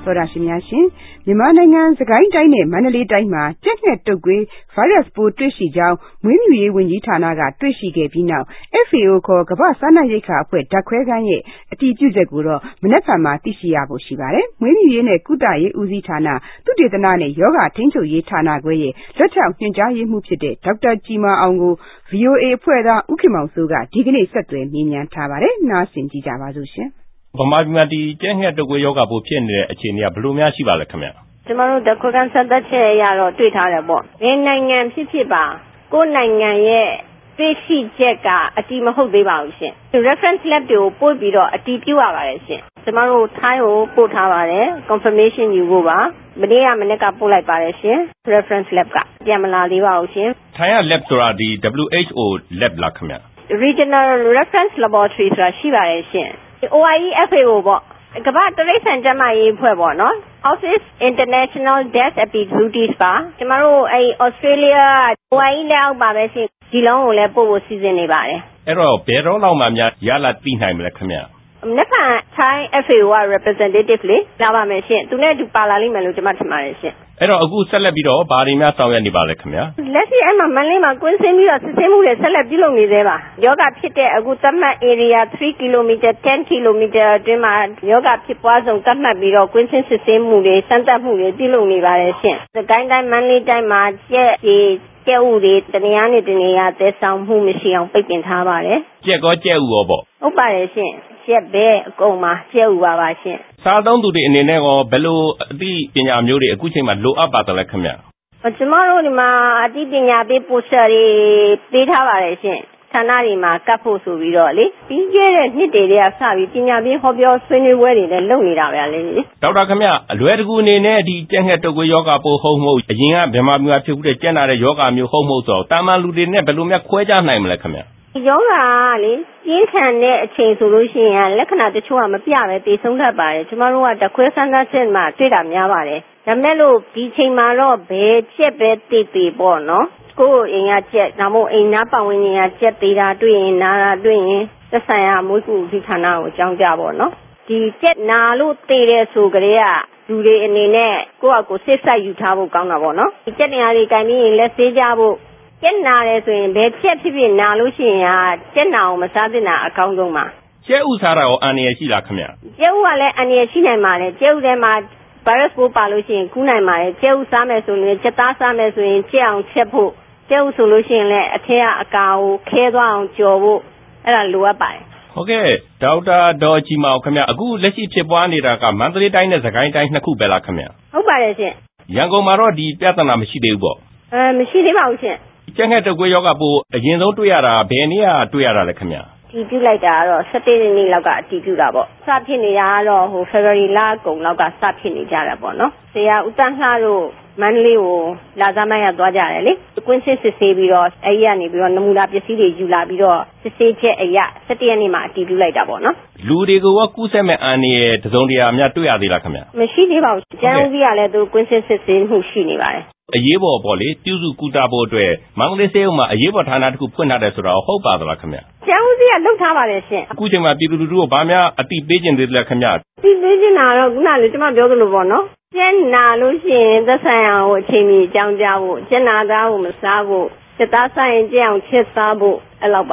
သောတာရှင်များရှင်မြန်မာနိုင်ငံစကိုင်းတိုင်းနဲ့မန္တလေးတိုင်းမှာကြက်ငှက်တုပ်ကွေးဗိုင်းရပ်စ်ပိုးတွေ့ရှိကြောင်းမွေးမြူရေးဝန်ကြီးဌာနကတွေ့ရှိခဲ့ပြီးနောက် FAO ခေါ်ကမ္ဘာ့စားနပ်ရိက္ခာအဖွဲ့ဓာတ်ခွဲခန်းရဲ့အတည်ပြုချက်ကိုတော့မနက်ဖြန်မှာသိရှိရဖို့ရှိပါတယ်။မွေးမြူရေးနဲ့ကုသရေးဦးစီးဌာနသုတေသနနဲ့ယောဂထိန်းချုပ်ရေးဌာနခွဲရဲ့လက်ထောက်ညွှန်ကြားရေးမှူးဖြစ်တဲ့ဒေါက်တာကြည်မာအောင်ကို VOA အဖွဲ့သားဦးခင်မောင်စိုးကဒီကနေ့ဆက်သွယ်မေးမြန်းထားပါတယ်။နားဆင်ကြည့်ကြပါစို့ရှင်။ဗမာပြည်မှာဒီကြက်ငှက်တုပ်ကွေးရောဂါပိုးဖြစ်နေတဲ့အခြေအနေကဘယ်လိုများရှိပါလဲခင်ဗျ။ကျွန်တော်တို့ဓာတ်ခွဲခန်းစမ်းသပ်ချက်အရတော့တွေ့ထားတယ်ပေါ့။ဘယ်နိုင်ငံဖြစ်ပါကိုယ်နိုင်ငံရဲ့တွေ့ရှိချက်ကအတည်မဟုတ်သေးပါဘူးရှင်။ reference lab တွေကိုပို့ပြီးတော့အတည်ပြုရပါတယ်ရှင်။ကျွန်တော်တို့ထိုင်းကိုပို့ထားပါတယ် confirmation ယူဖို့ပါ။မနေ့ကပို့လိုက်ပါတယ်ရှင်။ reference lab ကပြန်မလာသေးပါဘူးရှင်။ထိုင်းက lab ဆိုတာဒီ WHO lab လားခင်ဗျ။ regional reference laboratory ဆိုတာရှိပါတယ်ရှင်။ OIE FAO ပေါ့ကမ္ဘာတရိတ်ဆန်ကျန်းမာရေးအဖွဲ့ပေါ့နော် Office International Death Epizooties ပါကျွန်တော်တို့Australia OIE လက်အောက်ပါပဲရှင်ဒီလုံးကိုလည်းပို့ဖို့စီစဉ်နေပါတယ်အဲ့တော့ဘယ်တော့လောက်မှများရလာသိနိုင်မလဲခင်ဗျနှစ်ဖန် Thai FAO က representative လေလာပါမယ်ရှင်သူနဲ့အတူပါလာလိမ့်မယ်လို့ကျွန်မထင်ပါတယ်ရှင်အဲ့တော့အခုဆက်လက်ပြီးတော့ဘာတွေများဆောင်ရွက်နေပါလဲခင်ဗျလက်ရှိအဲ့မှာမန္တလေးမှာကွင်းဆင်းပြီးတော့စစ်ဆေးမှုတွေဆက်လက်ပြုလုပ်နေသေးပါယောဂဖြစ်တဲ့အခုသတ်မှတ် area 3 km 10 km အတွင်းမှာယောဂဖြစ်ပွားဆုံးသတ်မှတ်ပြီးတော့ကွင်းဆင်းစစ်ဆေးမှုတွေစမ်းသပ်မှုတွေပြုလုပ်နေပါတယ်ရှင်စကိုင်းတိုင်းမန္တလေးတိုင်းမှာကျက်ဥတွေတနေရာနဲ့တနေရာသဲဆောင်မှုမရှိအောင်ပိတ်ပင်ထားပါတယ်ကျက်ဥရောပေါ့ဟုတ်ပါတယ်ရှင်ကျက်ပဲအကုန်မှာကျက်ဥပါရှင်စားသုံးသူတွေအနေနဲ့ရောဘယ်လိုအသိပညာမျိုးတွေအခုချိန်မှာလိုအပ်ပါသလဲခင်ဗျကျမတို့ဒီမှာအသိပညာပေးပို့ချက်တွေပေးထားပါတယ်ရှင်ဌာနတွေမှာကပ်ဖို့ဆိုပြီးတော့လေပြီးခဲ့တဲ့နှစ်တွေကစပြီးပညာပေးဟောပြောဆွေးနွေးပွဲတွေလည်းလုပ်နေတာပဲလေဒေါက်တာခင်ဗျအလွယ်တကူအနေနဲ့ဒီကြက်ငှက်တုပ်ကွေးယောဂပိုးဟုတ်မဟုတ်အရင်ကဗမာပြည်မှာဖြစ်ခဲ့တဲ့ကြက်နာတဲ့ယောဂမျိုးဟုတ်မဟုတ်ဆိုတော့တာမန်လူတွေနဲ့ဘယ်လိုများခွဲခြားနိုင်မလဲခင်ဗျယောဂလေပြင်းထန်တဲ့အချိန်ဆိုလို့ရှိရင်လက္ခဏာတချို့ကမပြပဲသေဆုံးတတ်ပါတယ်ကျမတို့ကတခွဲဆန်းသပ်ချက်မှာတွေ့တာများပါတယ်ဒါမဲ့လို့ဒီချိန်မှာတော့ဘယ်ချက်ပဲသိသေးပေါ့နော်ကိုယ်အိမ်ကချက်ဒါမှမဟုတ်အိမ်နားပတ်ဝန်းကျင်ကချက်သေးတာတွေ့ရင်နားတာတွေ့ရင်သက်ဆိုင်ရာမွေးကူဒီဌာနကိုအကြောင်းကြားပေါ့နော်ဒီချက်နာလို့သိတဲ့ဆိုကြတဲ့ကလူတွေအနေနဲ့ကိုယ့်အကိုစိတ်ဆက်ယူထားဖို့ကောင်းတာပေါ့နော်ဒီချက်နေရာတွေကင်ပြီးရင်လက်ဆေးကြဖို့ကျက်နာတယ်ဆိုရင်ဘယ်ချက်ဖြစ်နာလို့ရှိရင်ကျက်နာအောင်မစားသင့်တာအကောင်းဆုံးပါကျက်ဥစားတာရောအန္တရာယ်ရှိလားခင်ဗျကျက်ဥကလည်းအန္တရာယ်ရှိနိုင်ပါတယ်ကျက်ဥထဲမှာဗိုင်းရပ်စ်ပိုးပါလို့ရှိရင်ကူးနိုင်ပါတယ်ကျက်ဥစားမယ်ဆိုရင်ကျက်သားစားမယ်ဆိုရင်ကျက်အောင်ချက်ဖို့ကျက်ဥဆိုလို့ရှိရင်လည်းအထက်ကအကာကိုခဲသွားအောင်ကြော်ဖို့အဲ့ဒါလိုအပ်ပါတယ်ဟုတ်ကဲ့ဒေါက်တာဒေါ်ကြည်မောင်ခင်ဗျအခုလက်ရှိဖြစ်ပွားနေတာကမန္တလေးတိုင်းနဲ့စကိုင်းတိုင်းနှစ်ခုပဲလားခင်ဗျဟုတ်ပါတယ်ရှင်ရန်ကုန်မှာတော့ဒီပြဿနာမရှိသေးဘူးပေါ့မရှိသေးပါဘူးရှင်ကျက်ငှက်တုပ်ကွေးယောဂပိုးအရင်ဆုံးတွေ့ရတာဘယ်နေ့ကတွေ့ရတာလဲခင်ဗျတီးပြလိုက်တာကတော့17ရက်နေ့လောက်ကအတီးပြတာပေါ့စဖြစ်နေတာကတော့February လကုန်လောက်ကစဖြစ်နေကြတာပေါ့နော်ဆရာဦးတန်းလှတို့မန္တလေးကိုလာစားမိုင်းရသွားကြတယ်လေကွင်းစစ်ဆေးပြီးတော့အဲ့ဒီကနေပြီးတော့နမူနာပစ္စည်းတွေယူလာပြီးတော့စစ်ဆေးချက်အရ17ရက်နေ့မှာအတီးပြလိုက်တာပေါ့နော်လူတွေကိုရောကူးစက်မဲ့အန္တရာယ်တစုံတရာများတွေ့ရသေးလားခင်ဗျမရှိသေးပါဘူးကျန်းဦးစီးကလည်းသူကွင်းစစ်ဆေးမှုရှိနေပါတယ်အရေးပေါ်ပေါ့လေပြုစုကူတာဖို့အတွက်မန္တလေးဆေးရုံမှာအရေးပေါ်ဌာနတစ်ခုဖွင့်ထားတယ်ဆိုတာဟုတ်ပါသလားခင်ဗျကျန်းဦးစီးကလုပ်ထားပါတယ်ရှင်အခုချိန်မှာပြည်သူလူထုကိုဗာများအတိပေးခြင်းသေးတယ်ခင်ဗျသိပေးခြင်းတာတော့ခုနကကျွန်မပြောသလိုပေါ့နော်ကျန်းနာလို့ရှိရင်သက်ဆိုင်ရာကိုအချိန်မီအကြောင်းကြားဖို့ကျန်းနာသားကိုမစားဖို့စစ်သားဆိုင်ကြအောင်ချက်စားဖို့အဲ့လောက်ပါ